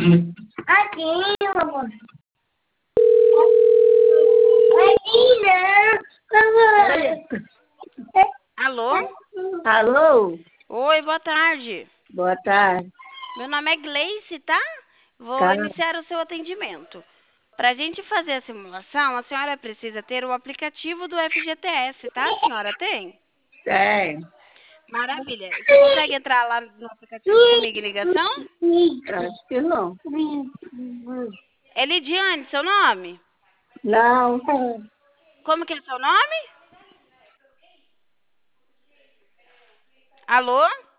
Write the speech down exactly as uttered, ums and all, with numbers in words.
Aqui, amor. Aqui não. Alô? Alô? Oi, boa tarde. Boa tarde. Meu nome é Gleice, tá? Vou Tá. iniciar o seu atendimento. Para a gente fazer a simulação, a senhora precisa ter o aplicativo do F G T S, tá? A senhora tem? É. Maravilha. Você consegue entrar lá no aplicativo comigo em ligação? Acho que não. É Lidiane, seu nome? Não. Como que é seu nome? Alô?